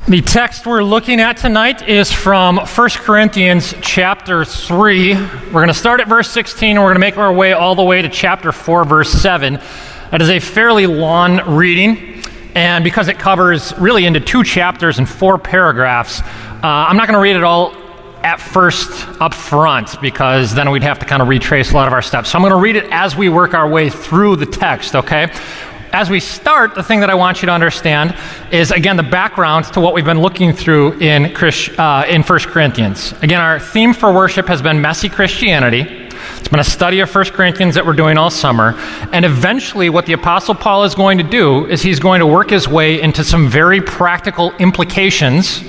The text we're looking at tonight is from 1 Corinthians chapter 3. We're going to start at verse 16 and we're going to make our way all the way to chapter 4, verse 7. That is a fairly long reading, and because it covers really into 2 chapters and 4 paragraphs, I'm not going to read it all at first up front because then we'd have to kind of retrace a lot of our steps. So I'm going to read it as we work our way through the text, okay? As we start, the thing that I want you to understand is, again, the background to what we've been looking through in 1 Corinthians. Again, our theme for worship has been messy Christianity. It's been a study of 1 Corinthians that we're doing all summer. And eventually what the Apostle Paul is going to do is he's going to work his way into some very practical implications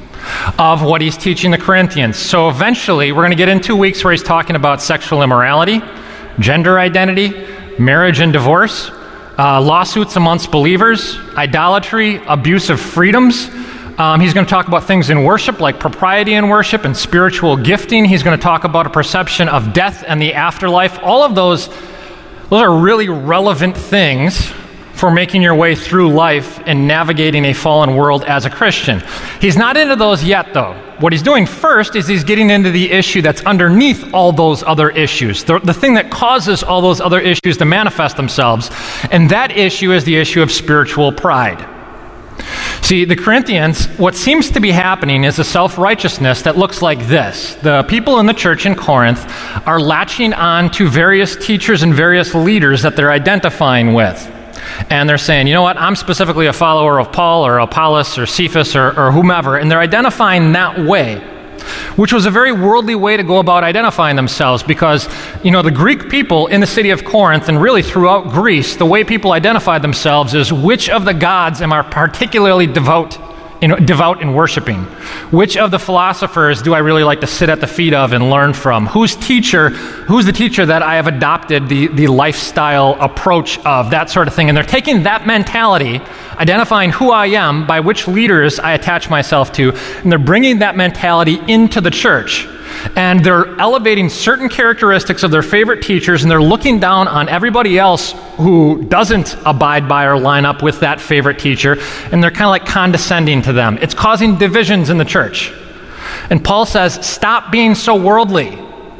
of what he's teaching the Corinthians. So eventually, we're going to get in 2 weeks where he's talking about sexual immorality, gender identity, marriage and divorce, lawsuits amongst believers, idolatry, abuse of freedoms. He's going to talk about things in worship like propriety in worship and spiritual gifting. He's going to talk about a perception of death and the afterlife. All of those are really relevant things for making your way through life and navigating a fallen world as a Christian. He's not into those yet, though. What he's doing first is he's getting into the issue that's underneath all those other issues, the thing that causes all those other issues to manifest themselves, and that issue is the issue of spiritual pride. See, the Corinthians, what seems to be happening is a self-righteousness that looks like this. The people in the church in Corinth are latching on to various teachers and various leaders that they're identifying with. And they're saying, you know what, I'm specifically a follower of Paul or Apollos or Cephas or whomever, and they're identifying that way, which was a very worldly way to go about identifying themselves because, the Greek people in the city of Corinth and really throughout Greece, the way people identified themselves is which of the gods am I particularly devout in worshiping? Which of the philosophers do I really like to sit at the feet of and learn from? Who's the teacher that I have adopted the lifestyle approach of, that sort of thing? And they're taking that mentality, identifying who I am by which leaders I attach myself to, and they're bringing that mentality into the church. And they're elevating certain characteristics of their favorite teachers, and they're looking down on everybody else who doesn't abide by or line up with that favorite teacher, and they're kind of like condescending to them. It's causing divisions in the church. And Paul says, stop being so worldly.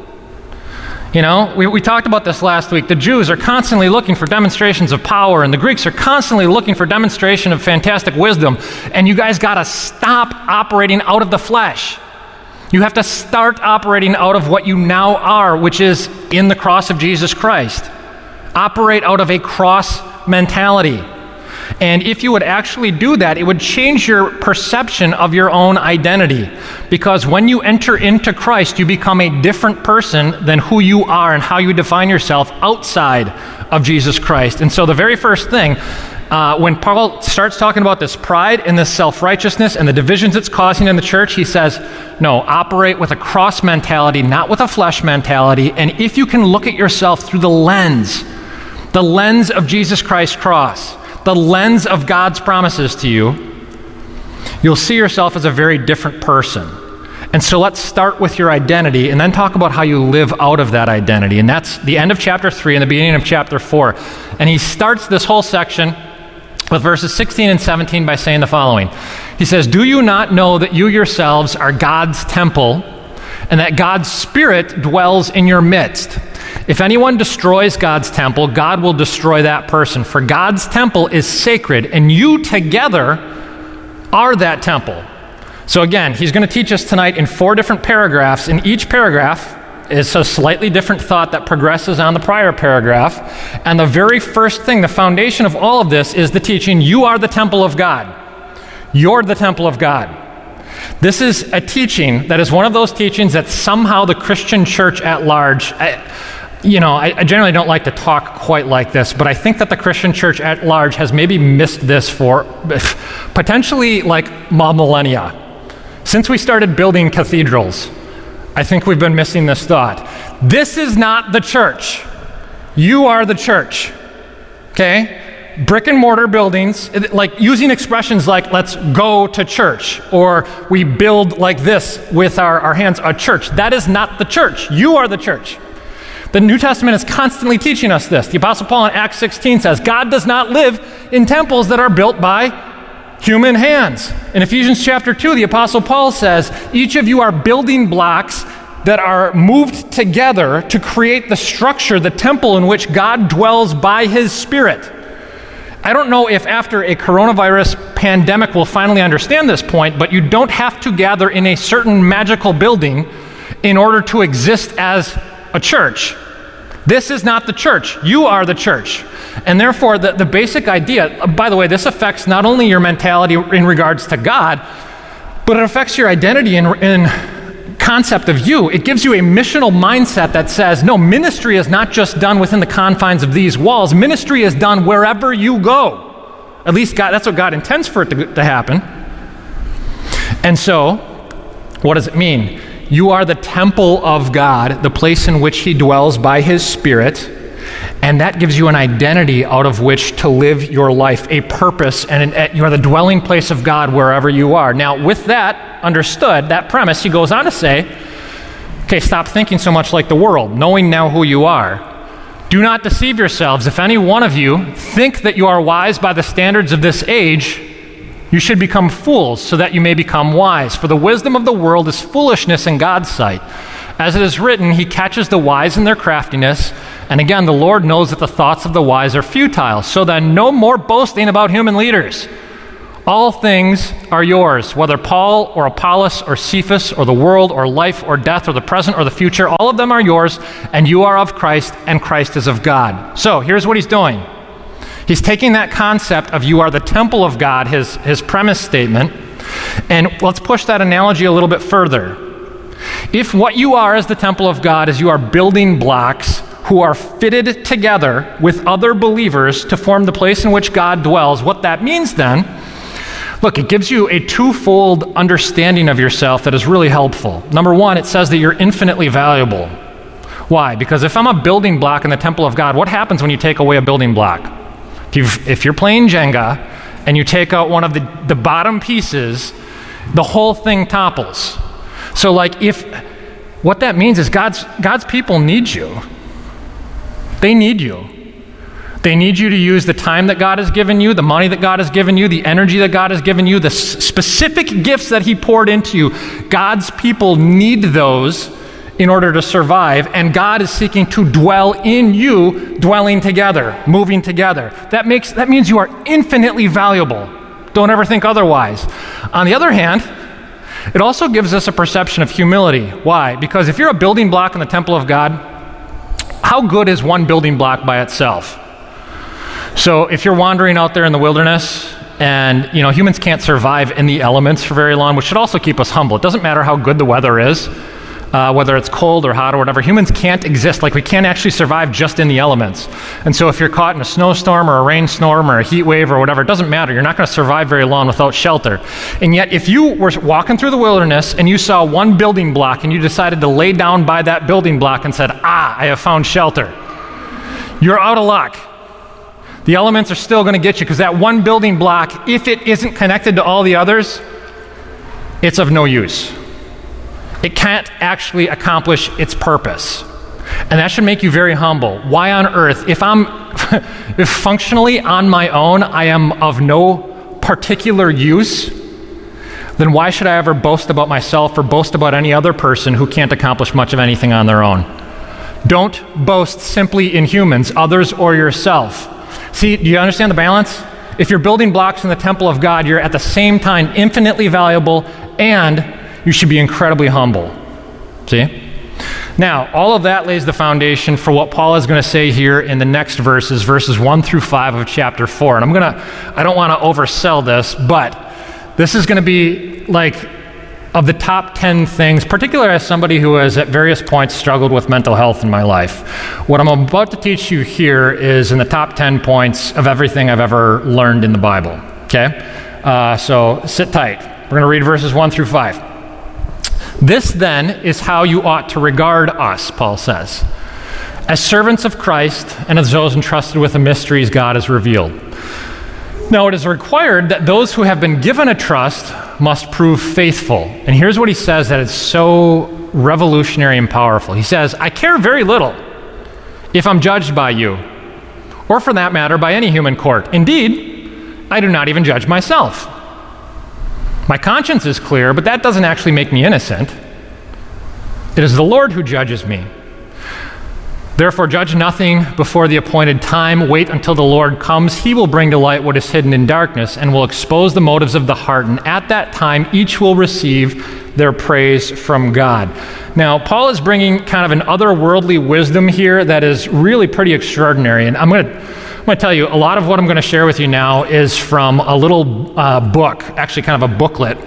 We talked about this last week. The Jews are constantly looking for demonstrations of power, and the Greeks are constantly looking for demonstration of fantastic wisdom, and you guys got to stop operating out of the flesh. You have to start operating out of what you now are, which is in the cross of Jesus Christ. Operate out of a cross mentality. And if you would actually do that, it would change your perception of your own identity. Because when you enter into Christ, you become a different person than who you are and how you define yourself outside of Jesus Christ. And so the very first thing, when Paul starts talking about this pride and this self-righteousness and the divisions it's causing in the church, he says, no, operate with a cross mentality, not with a flesh mentality. And if you can look at yourself through the lens of Jesus Christ's cross, the lens of God's promises to you, you'll see yourself as a very different person. And so let's start with your identity and then talk about how you live out of that identity. And that's the end of chapter 3 and the beginning of chapter 4. And he starts this whole section with verses 16 and 17 by saying the following. He says, do you not know that you yourselves are God's temple and that God's Spirit dwells in your midst? If anyone destroys God's temple, God will destroy that person. For God's temple is sacred, and you together are that temple. So again, he's going to teach us tonight in 4 different paragraphs. In each paragraph is a slightly different thought that progresses on the prior paragraph. And the very first thing, the foundation of all of this is the teaching, you are the temple of God. You're the temple of God. This is a teaching that is one of those teachings that somehow the Christian church at large, I generally don't like to talk quite like this, but I think that the Christian church at large has maybe missed this for potentially like millennia. Since we started building cathedrals, I think we've been missing this thought. This is not the church. You are the church. Okay? Brick and mortar buildings, like using expressions like, let's go to church, or we build like this with our hands, a church. That is not the church. You are the church. The New Testament is constantly teaching us this. The Apostle Paul in Acts 16 says, God does not live in temples that are built by human hands. In Ephesians chapter 2, the Apostle Paul says, each of you are building blocks that are moved together to create the structure, the temple in which God dwells by his Spirit. I don't know if after a coronavirus pandemic we'll finally understand this point, but you don't have to gather in a certain magical building in order to exist as a church. This is not the church. You are the church. And therefore, the basic idea, by the way, this affects not only your mentality in regards to God, but it affects your identity in concept of you. It gives you a missional mindset that says, no, ministry is not just done within the confines of these walls. Ministry is done wherever you go. At least God, that's what God intends for it to happen. And so, what does it mean? You are the temple of God, the place in which he dwells by his Spirit, and that gives you an identity out of which to live your life, a purpose, and you are the dwelling place of God wherever you are. Now, with that understood, that premise, he goes on to say, okay, stop thinking so much like the world, knowing now who you are. Do not deceive yourselves. If any one of you think that you are wise by the standards of this age, you should become fools so that you may become wise. For the wisdom of the world is foolishness in God's sight. As it is written, he catches the wise in their craftiness. And again, the Lord knows that the thoughts of the wise are futile. So then no more boasting about human leaders. All things are yours, whether Paul or Apollos or Cephas or the world or life or death or the present or the future, all of them are yours, and you are of Christ, and Christ is of God. So here's what he's doing. He's taking that concept of you are the temple of God, his premise statement, and let's push that analogy a little bit further. If what you are as the temple of God is you are building blocks who are fitted together with other believers to form the place in which God dwells, what that means then, look, it gives you a twofold understanding of yourself that is really helpful. Number one, it says that you're infinitely valuable. Why? Because if I'm a building block in the temple of God, what happens when you take away a building block? If you're playing Jenga and you take out one of the bottom pieces, the whole thing topples. So what that means is God's people need you. They need you. They need you to use the time that God has given you, the money that God has given you, the energy that God has given you, the specific gifts that he poured into you. God's people need those in order to survive, and God is seeking to dwell in you, dwelling together, moving together. That means you are infinitely valuable. Don't ever think otherwise. On the other hand, it also gives us a perception of humility. Why? Because if you're a building block in the temple of God, how good is one building block by itself? So if you're wandering out there in the wilderness, and humans can't survive in the elements for very long, which should also keep us humble. It doesn't matter how good the weather is, whether it's cold or hot or whatever. Humans can't exist. We can't actually survive just in the elements. And so if you're caught in a snowstorm or a rainstorm or a heat wave or whatever, it doesn't matter. You're not going to survive very long without shelter. And yet if you were walking through the wilderness and you saw one building block and you decided to lay down by that building block and said, I have found shelter, you're out of luck. The elements are still going to get you because that one building block, if it isn't connected to all the others, it's of no use. It can't actually accomplish its purpose. And that should make you very humble. Why on earth, if functionally on my own I am of no particular use, then why should I ever boast about myself or boast about any other person who can't accomplish much of anything on their own? Don't boast simply in humans, others, or yourself. See, do you understand the balance? If you're building blocks in the temple of God, you're at the same time infinitely valuable, and you should be incredibly humble. See? Now, all of that lays the foundation for what Paul is going to say here in the next verses 1 through 5 of chapter 4. And I don't want to oversell this, but this is going to be of the top 10 things, particularly as somebody who has at various points struggled with mental health in my life. What I'm about to teach you here is in the top 10 points of everything I've ever learned in the Bible. Okay? So sit tight. We're going to read verses 1 through 5. This then is how you ought to regard us, Paul says, as servants of Christ and as those entrusted with the mysteries God has revealed. Now, it is required that those who have been given a trust must prove faithful. And here's what he says that is so revolutionary and powerful. He says, I care very little if I'm judged by you, or for that matter, by any human court. Indeed, I do not even judge myself. My conscience is clear, but that doesn't actually make me innocent. It is the Lord who judges me. Therefore, judge nothing before the appointed time. Wait until the Lord comes. He will bring to light what is hidden in darkness and will expose the motives of the heart. And at that time, each will receive their praise from God. Now, Paul is bringing kind of an otherworldly wisdom here that is really pretty extraordinary. And I'm going to tell you, a lot of what I'm going to share with you now is from a little book, actually kind of a booklet,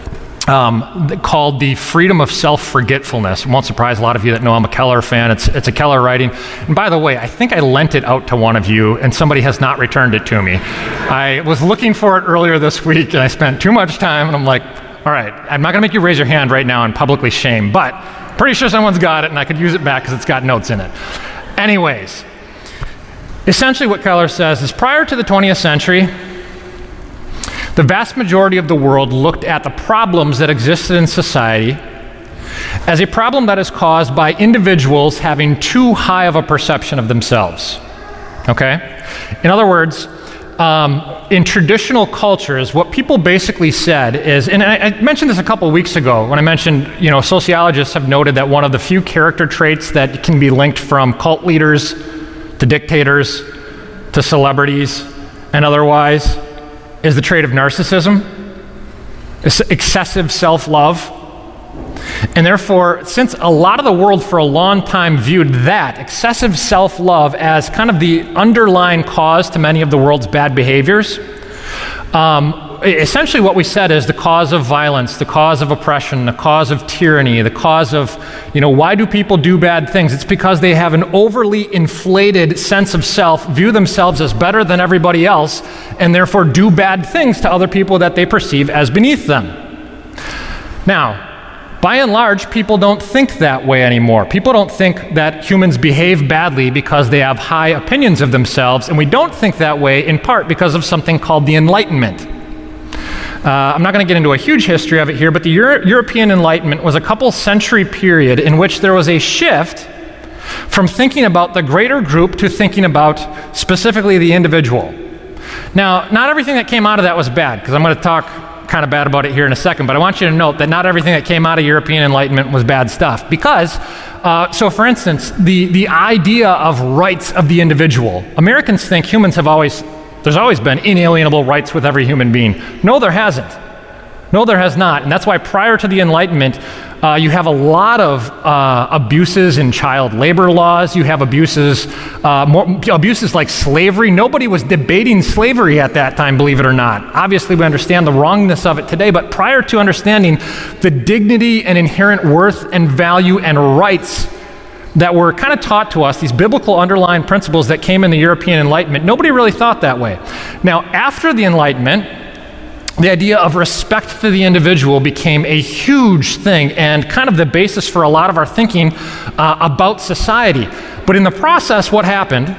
called The Freedom of Self-Forgetfulness. It won't surprise a lot of you that know I'm a Keller fan. It's a Keller writing. And by the way, I think I lent it out to one of you, and somebody has not returned it to me. I was looking for it earlier this week, and I spent too much time, and I'm like, all right, I'm not going to make you raise your hand right now and publicly shame, but pretty sure someone's got it, and I could use it back because it's got notes in it. Anyways, essentially what Keller says is prior to the 20th century, the vast majority of the world looked at the problems that existed in society as a problem that is caused by individuals having too high of a perception of themselves. Okay? In other words, in traditional cultures, what people basically said is, and I mentioned this a couple weeks ago when I mentioned, sociologists have noted that one of the few character traits that can be linked from cult leaders to dictators to celebrities and otherwise is the trait of narcissism, excessive self-love. And therefore, since a lot of the world for a long time viewed that, excessive self-love, as kind of the underlying cause to many of the world's bad behaviors, essentially what we said is the cause of violence, the cause of oppression, the cause of tyranny, the cause of, why do people do bad things? It's because they have an overly inflated sense of self, view themselves as better than everybody else, and therefore do bad things to other people that they perceive as beneath them. Now, by and large, people don't think that way anymore. People don't think that humans behave badly because they have high opinions of themselves, and we don't think that way in part because of something called the Enlightenment. I'm not going to get into a huge history of it here, but the European Enlightenment was a couple century period in which there was a shift from thinking about the greater group to thinking about specifically the individual. Now, not everything that came out of that was bad, because I'm going to talk kind of bad about it here in a second, but I want you to note that not everything that came out of European Enlightenment was bad stuff. Because, so for instance, the idea of rights of the individual. Americans think humans there's always been inalienable rights with every human being. No, there hasn't. No, there has not. And that's why prior to the Enlightenment, you have a lot of abuses in child labor laws. You have abuses like slavery. Nobody was debating slavery at that time, believe it or not. Obviously, we understand the wrongness of it today, but prior to understanding the dignity and inherent worth and value and rights that were kind of taught to us, these biblical underlying principles that came in the European Enlightenment, nobody really thought that way. Now, after the Enlightenment, the idea of respect to the individual became a huge thing and kind of the basis for a lot of our thinking about society. But in the process, what happened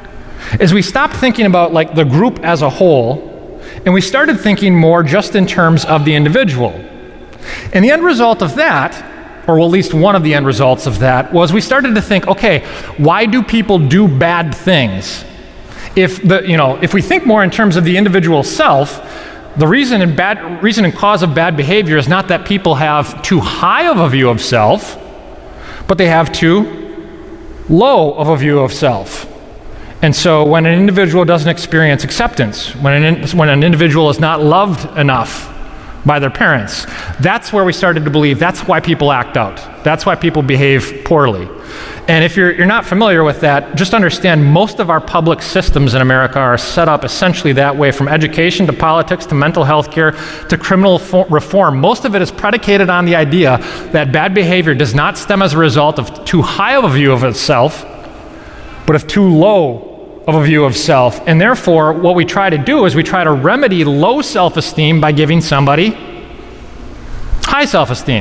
is we stopped thinking about like the group as a whole, and we started thinking more just in terms of the individual. And the end result of that, or at least one of the end results of that, was we started to think, okay, why do people do bad things? If we think more in terms of the individual self, the reason and cause of bad behavior is not that people have too high of a view of self, but they have too low of a view of self. And so when an individual doesn't experience acceptance, when an individual is not loved enough by their parents, that's where we started to believe that's why people act out. That's why people behave poorly. And if you're not familiar with that, just understand most of our public systems in America are set up essentially that way, from education to politics to mental health care to criminal reform. Most of it is predicated on the idea that bad behavior does not stem as a result of too high of a view of itself, but of too low of a view of self. And therefore, what we try to do is we try to remedy low self-esteem by giving somebody high self-esteem.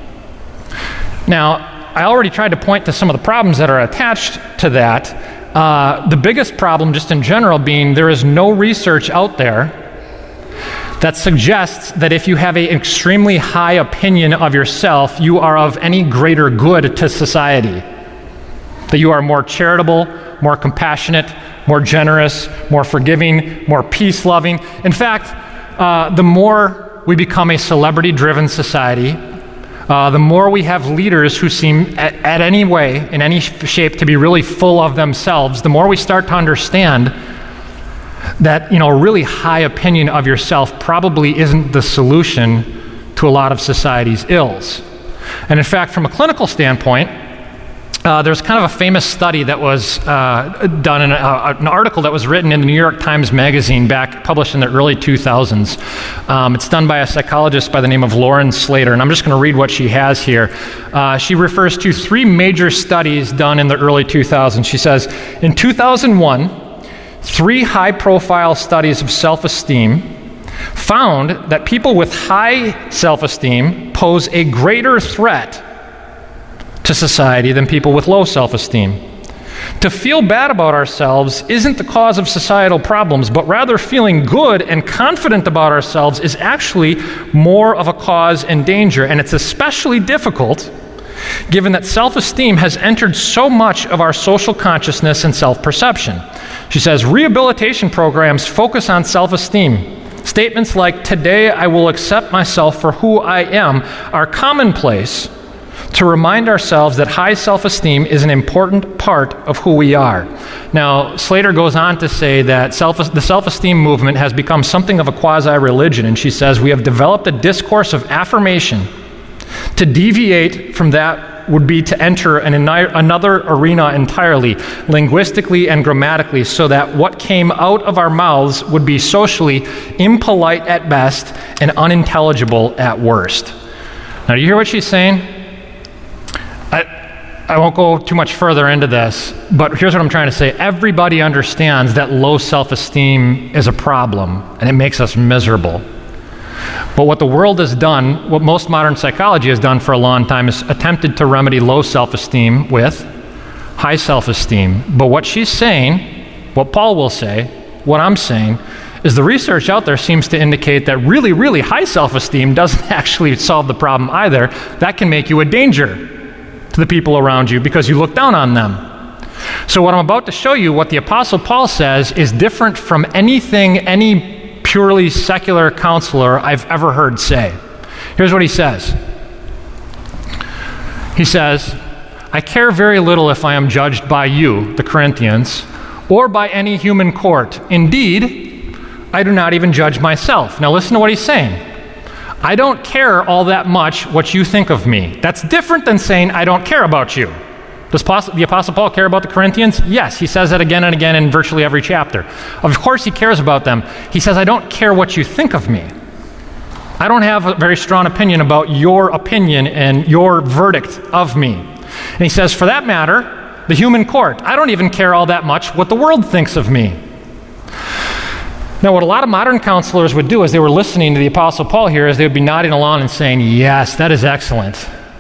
Now, I already tried to point to some of the problems that are attached to that. The biggest problem, just in general, being there is no research out there that suggests that if you have an extremely high opinion of yourself, you are of any greater good to society. That you are more charitable, more compassionate, more generous, more forgiving, more peace-loving. In fact, the more we become a celebrity-driven society, the more we have leaders who seem at any way, in any shape, to be really full of themselves, the more we start to understand that, a really high opinion of yourself probably isn't the solution to a lot of society's ills. And in fact, from a clinical standpoint, there's kind of a famous study that was done in an article that was written in the New York Times Magazine published in the early 2000s. It's done by a psychologist by the name of Lauren Slater, and I'm just going to read what she has here. She refers to 3 major studies done in the early 2000s. She says, in 2001, 3 high-profile studies of self-esteem found that people with high self-esteem pose a greater threat to society than people with low self-esteem. To feel bad about ourselves isn't the cause of societal problems, but rather feeling good and confident about ourselves is actually more of a cause and danger. And it's especially difficult given that self-esteem has entered so much of our social consciousness and self-perception. She says, rehabilitation programs focus on self-esteem. Statements like, "Today I will accept myself for who I am," are commonplace to remind ourselves that high self-esteem is an important part of who we are. Now, Slater goes on to say that the self-esteem movement has become something of a quasi-religion, and she says, we have developed a discourse of affirmation. To deviate from that would be to enter another arena entirely, linguistically and grammatically, so that what came out of our mouths would be socially impolite at best and unintelligible at worst. Now, do you hear what she's saying? I won't go too much further into this, but here's what I'm trying to say. Everybody understands that low self-esteem is a problem, and it makes us miserable. But what the world has done, what most modern psychology has done for a long time, is attempted to remedy low self-esteem with high self-esteem. But what she's saying, what Paul will say, what I'm saying, is the research out there seems to indicate that really, really high self-esteem doesn't actually solve the problem either. That can make you a danger to the people around you because you look down on them. So what I'm about to show you, what the Apostle Paul says, is different from anything any purely secular counselor I've ever heard say. Here's what he says. He says, I care very little if I am judged by you, the Corinthians, or by any human court. Indeed, I do not even judge myself. Now listen to what he's saying. I don't care all that much what you think of me. That's different than saying I don't care about you. Does the Apostle Paul care about the Corinthians? Yes, he says that again and again in virtually every chapter. Of course he cares about them. He says, I don't care what you think of me. I don't have a very strong opinion about your opinion and your verdict of me. And he says, for that matter, the human court, I don't even care all that much what the world thinks of me. Now, what a lot of modern counselors would do as they were listening to the Apostle Paul here is they would be nodding along and saying, yes, that is excellent.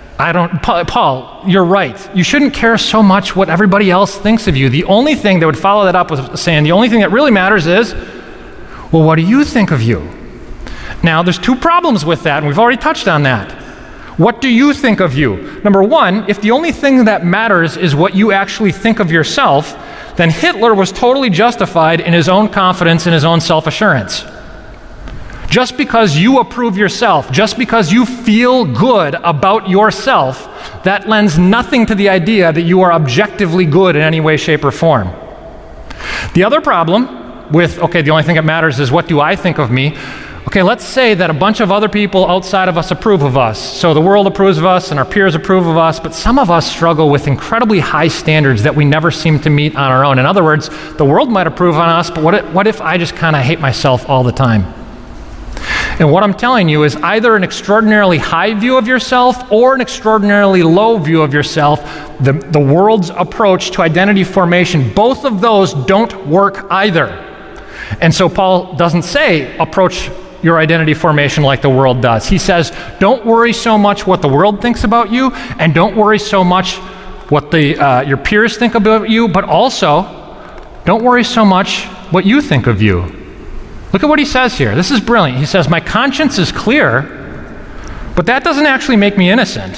Paul, you're right. You shouldn't care so much what everybody else thinks of you. The only thing that would follow that up with saying, the only thing that really matters is, well, what do you think of you? Now, there's 2 problems with that, and we've already touched on that. What do you think of you? Number 1, if the only thing that matters is what you actually think of yourself, then Hitler was totally justified in his own confidence and his own self-assurance. Just because you approve yourself, just because you feel good about yourself, that lends nothing to the idea that you are objectively good in any way, shape, or form. The other problem with, the only thing that matters is what do I think of me? Okay, let's say that a bunch of other people outside of us approve of us. So the world approves of us and our peers approve of us, but some of us struggle with incredibly high standards that we never seem to meet on our own. In other words, the world might approve on us, but what if I just kind of hate myself all the time? And what I'm telling you is either an extraordinarily high view of yourself or an extraordinarily low view of yourself, the world's approach to identity formation, both of those don't work either. And so Paul doesn't say approach your identity formation like the world does. He says, don't worry so much what the world thinks about you, and don't worry so much what your peers think about you, but also don't worry so much what you think of you. Look at what he says here. This is brilliant. He says, my conscience is clear, but that doesn't actually make me innocent.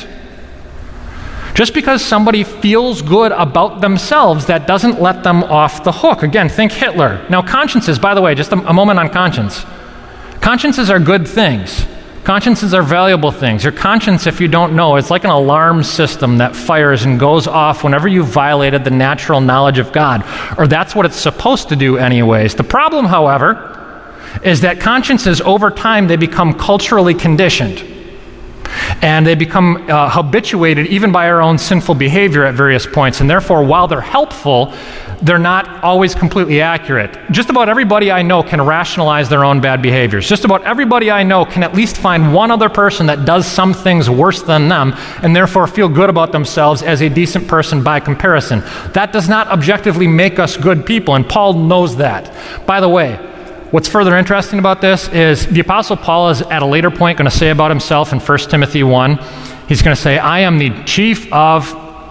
Just because somebody feels good about themselves, that doesn't let them off the hook. Again, think Hitler. Now, consciences, by the way, just a moment on conscience. Consciences are good things. Consciences are valuable things. Your conscience, if you don't know, is like an alarm system that fires and goes off whenever you've violated the natural knowledge of God, or that's what it's supposed to do anyways. The problem, however, is that consciences, over time, they become culturally conditioned. And they become habituated even by our own sinful behavior at various points. And therefore, while they're helpful, they're not always completely accurate. Just about everybody I know can rationalize their own bad behaviors. Just about everybody I know can at least find one other person that does some things worse than them and therefore feel good about themselves as a decent person by comparison. That does not objectively make us good people, and Paul knows that. By the way, what's further interesting about this is the Apostle Paul is at a later point going to say about himself in 1 Timothy 1, he's going to say, I am the chief of...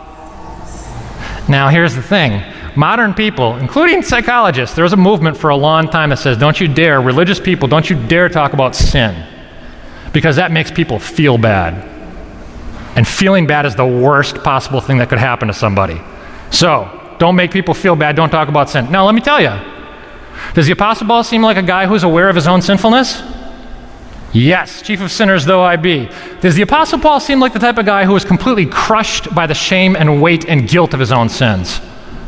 Now here's the thing. Modern people, including psychologists, there's a movement for a long time that says, don't you dare, religious people, don't you dare talk about sin, because that makes people feel bad. And feeling bad is the worst possible thing that could happen to somebody. So, don't make people feel bad, don't talk about sin. Now, let me tell you, does the Apostle Paul seem like a guy who's aware of his own sinfulness? Yes, chief of sinners though I be. Does the Apostle Paul seem like the type of guy who is completely crushed by the shame and weight and guilt of his own sins?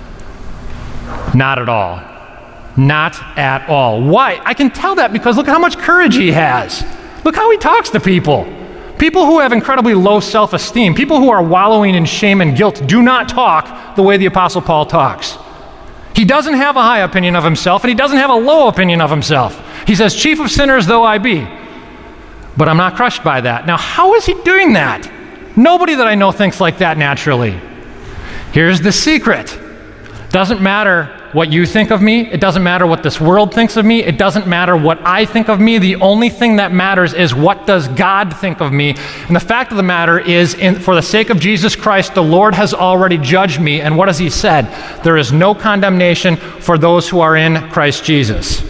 Not at all. Not at all. Why? I can tell that because look at how much courage he has. Look how he talks to people. People who have incredibly low self-esteem, people who are wallowing in shame and guilt, do not talk the way the Apostle Paul talks. He doesn't have a high opinion of himself, and he doesn't have a low opinion of himself. He says, chief of sinners though I be. But I'm not crushed by that. Now, how is he doing that? Nobody that I know thinks like that naturally. Here's the secret. Doesn't matter what you think of me. It doesn't matter what this world thinks of me. It doesn't matter what I think of me. The only thing that matters is what does God think of me. And the fact of the matter is, for the sake of Jesus Christ, the Lord has already judged me. And what has he said? There is no condemnation for those who are in Christ Jesus.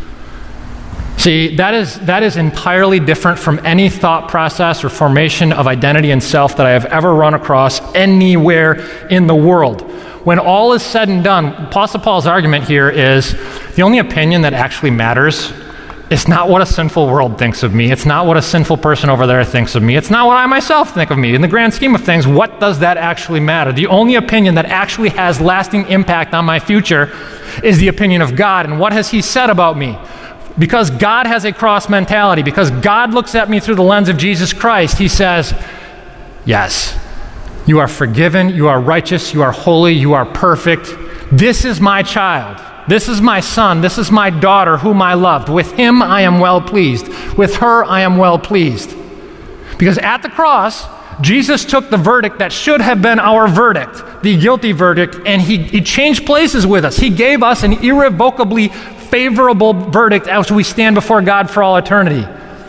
See, that is entirely different from any thought process or formation of identity and self that I have ever run across anywhere in the world. When all is said and done, Apostle Paul's argument here is the only opinion that actually matters is not what a sinful world thinks of me. It's not what a sinful person over there thinks of me. It's not what I myself think of me. In the grand scheme of things, what does that actually matter? The only opinion that actually has lasting impact on my future is the opinion of God. And what has he said about me? Because God has a cross mentality, because God looks at me through the lens of Jesus Christ, he says, yes, you are forgiven, you are righteous, you are holy, you are perfect. This is my child. This is my son. This is my daughter whom I loved. With him I am well pleased. With her I am well pleased. Because at the cross, Jesus took the verdict that should have been our verdict, the guilty verdict, and he changed places with us. He gave us an irrevocably favorable verdict as we stand before God for all eternity.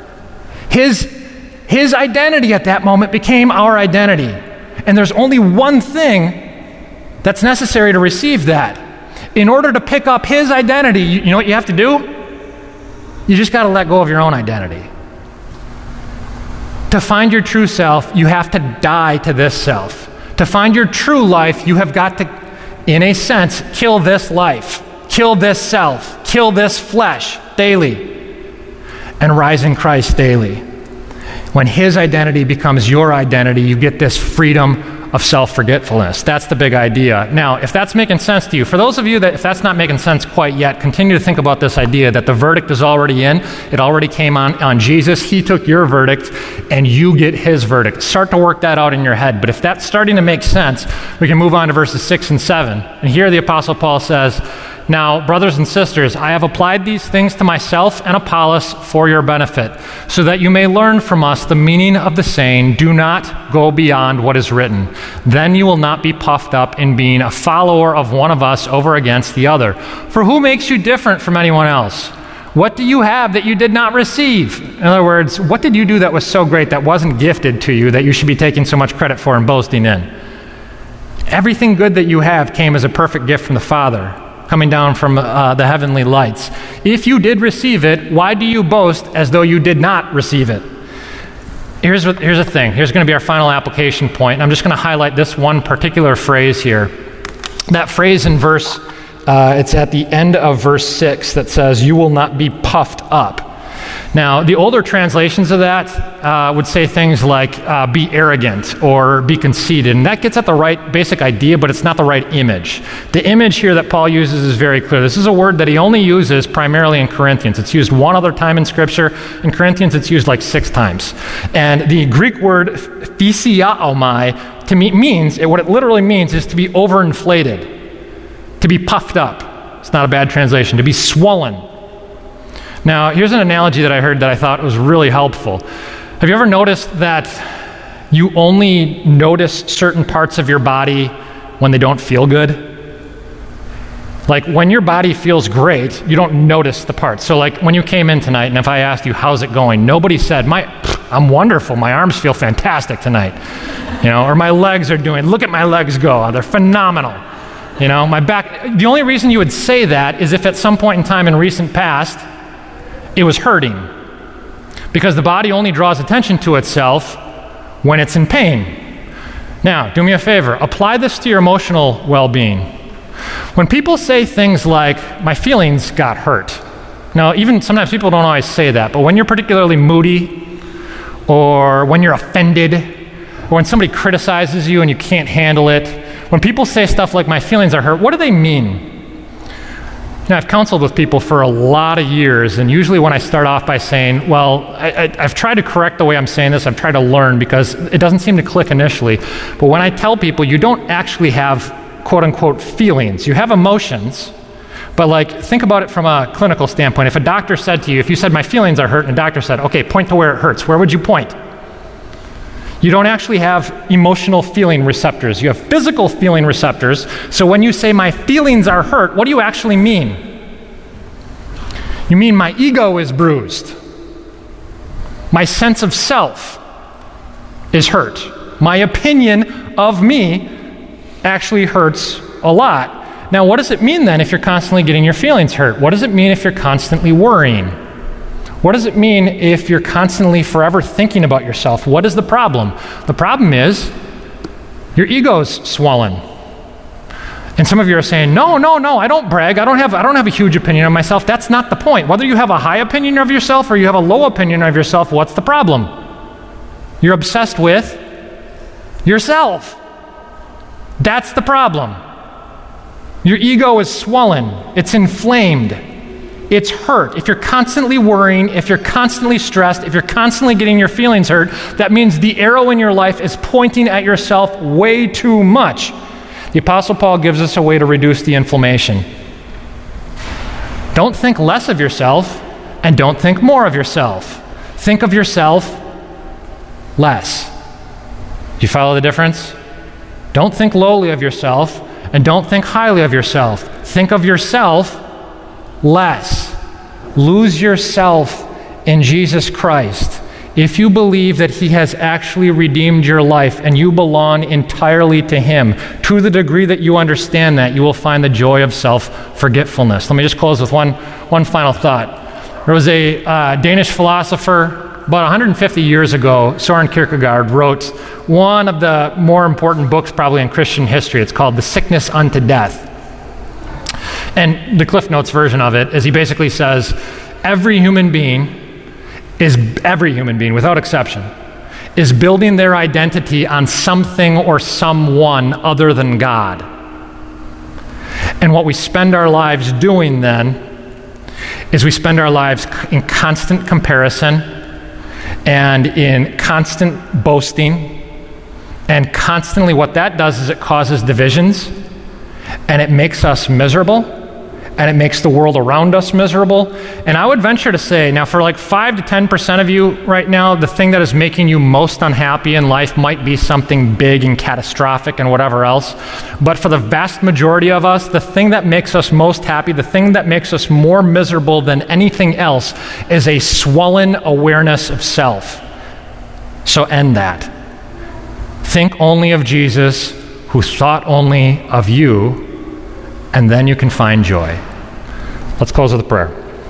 His identity at that moment became our identity. And there's only one thing that's necessary to receive that. In order to pick up his identity, you know what you have to do? You just got to let go of your own identity. To find your true self, you have to die to this self. To find your true life, you have got to, in a sense, kill this life, kill this self, kill this flesh daily, and rise in Christ daily. When his identity becomes your identity, you get this freedom of self-forgetfulness. That's the big idea. Now, if that's making sense to you, for those of you that, if that's not making sense quite yet, continue to think about this idea that the verdict is already in. It already came on Jesus. He took your verdict, and you get his verdict. Start to work that out in your head. But if that's starting to make sense, we can move on to verses 6 and 7. And here the Apostle Paul says, now, brothers and sisters, I have applied these things to myself and Apollos for your benefit, so that you may learn from us the meaning of the saying, do not go beyond what is written. Then you will not be puffed up in being a follower of one of us over against the other. For who makes you different from anyone else? What do you have that you did not receive? In other words, what did you do that was so great that wasn't gifted to you that you should be taking so much credit for and boasting in? Everything good that you have came as a perfect gift from the Father, coming down from the heavenly lights. If you did receive it, why do you boast as though you did not receive it? Here's the thing. Here's going to be our final application point. And I'm just going to highlight this one particular phrase here. That phrase in verse, it's at the end of verse 6 that says, you will not be puffed up. Now, the older translations of that would say things like be arrogant or be conceited, and that gets at the right basic idea, but it's not the right image. The image here that Paul uses is very clear. This is a word that he only uses primarily in Corinthians. It's used one other time in Scripture. In Corinthians, it's used like 6 times. And the Greek word phthisiaomai to me means, what it literally means is to be overinflated, to be puffed up. It's not a bad translation, to be swollen. Now, here's an analogy that I heard that I thought was really helpful. Have you ever noticed that you only notice certain parts of your body when they don't feel good? Like when your body feels great, you don't notice the parts. So like when you came in tonight, and if I asked you, how's it going? Nobody said, I'm wonderful. My arms feel fantastic tonight. Or my legs are look at my legs go. They're phenomenal. My back. The only reason you would say that is if at some point in time in recent past, it was hurting, because the body only draws attention to itself when it's in pain. Now, do me a favor, apply this to your emotional well-being. When people say things like, my feelings got hurt. Now, even sometimes people don't always say that, but when you're particularly moody, or when you're offended, or when somebody criticizes you and you can't handle it, when people say stuff like, my feelings are hurt, what do they mean? I've counseled with people for a lot of years, and usually when I start off by saying, well, I've tried to correct the way I'm saying this, I've tried to learn because it doesn't seem to click initially. But when I tell people you don't actually have quote-unquote feelings, you have emotions, but think about it from a clinical standpoint. If a doctor said to you, if you said my feelings are hurt, and a doctor said, okay, point to where it hurts, where would you point? You don't actually have emotional feeling receptors. You have physical feeling receptors. So when you say my feelings are hurt, what do you actually mean? You mean my ego is bruised. My sense of self is hurt. My opinion of me actually hurts a lot. Now, what does it mean then if you're constantly getting your feelings hurt? What does it mean if you're constantly worrying? What does it mean if you're constantly forever thinking about yourself? What is the problem? The problem is your ego's swollen. And some of you are saying, no, I don't brag. I don't have a huge opinion of myself. That's not the point. Whether you have a high opinion of yourself or you have a low opinion of yourself, what's the problem? You're obsessed with yourself. That's the problem. Your ego is swollen. It's inflamed. It's hurt. If you're constantly worrying, if you're constantly stressed, if you're constantly getting your feelings hurt, that means the arrow in your life is pointing at yourself way too much. The Apostle Paul gives us a way to reduce the inflammation. Don't think less of yourself, and don't think more of yourself. Think of yourself less. Do you follow the difference? Don't think lowly of yourself, and don't think highly of yourself. Think of yourself less. Lose yourself in Jesus Christ. If you believe that He has actually redeemed your life and you belong entirely to Him, to the degree that you understand that, you will find the joy of self-forgetfulness. Let me just close with one final thought. There was a Danish philosopher about 150 years ago, Søren Kierkegaard, wrote one of the more important books probably in Christian history. It's called The Sickness Unto Death. And the Cliff Notes version of it is he basically says, every human being, without exception, is building their identity on something or someone other than God. And what we spend our lives doing then is we spend our lives in constant comparison and in constant boasting. And constantly what that does is it causes divisions, and it makes us miserable, and it makes the world around us miserable. And I would venture to say, now for 5 to 10% of you right now, the thing that is making you most unhappy in life might be something big and catastrophic and whatever else. But for the vast majority of us, the thing that makes us most happy, the thing that makes us more miserable than anything else is a swollen awareness of self. So end that. Think only of Jesus, who thought only of you, and then you can find joy. Let's close with a prayer.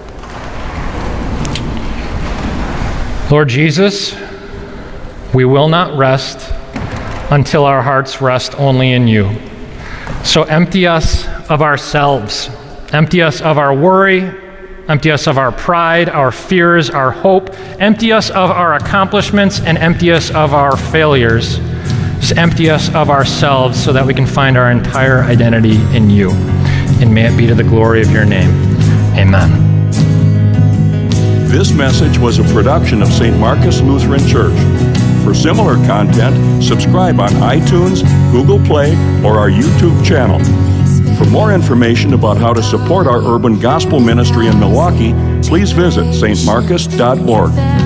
Lord Jesus, we will not rest until our hearts rest only in you. So empty us of ourselves. Empty us of our worry, Empty us of our pride, our fears, our hope. Empty us of our accomplishments and empty us of our failures. Just empty us of ourselves so that we can find our entire identity in you. And may it be to the glory of your name. Amen. This message was a production of St. Marcus Lutheran Church. For similar content, subscribe on iTunes, Google Play, or our YouTube channel. For more information about how to support our urban gospel ministry in Milwaukee, please visit stmarcus.org.